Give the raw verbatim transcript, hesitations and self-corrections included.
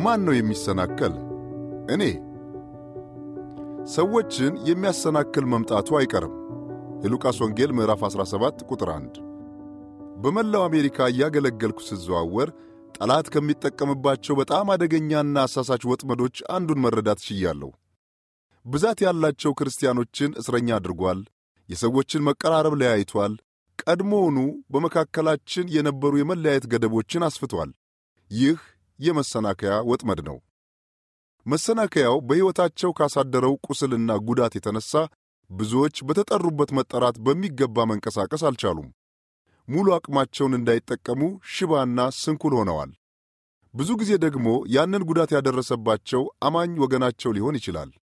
ማን ነው የሚሰናከል? እኔ። ሰዎችን የሚያሰናክል መምጣቱ አይቀርም። የሉቃስ ወንጌል ምዕራፍ አስራ ሰባት ቁጥር አንድ። በመላው አሜሪካ እያገለገልኩ ስዘዋወር ጠላት ከሚጠቀምባቸው በጣም አደገኛና አሳሳች ወጥመዶች አንዱን መረዳት ችያለሁ። ብዛት ያላቸው ክርስቲያኖችን እስረኛ አድርጓል። የሰዎችን መቀራረብ ለያይቷል። ቀድሞውኑ በመካከላችን የነበሩ የመለያየት ገደቦችን አስፍቷል። ይህ የመሰናከያ ወጥመድ ነው። መሰናከያው በሕይወታቸው ካሳደረው ቁስልና ጉዳት የተነሳ ብዙዎች በተጠሩበት መጠራት በሚገባ መንቀሳቀስ አልቻሉም። ሙሉ አቅማቸውን እንዳይጠቀሙ ሽባና ስንኩል ሆነዋል። ብዙ ጊዜ ደግሞ ያንን ጉዳት ያደረሰባቸው አማኝ ወገናቸው ሊሆን ይችላል።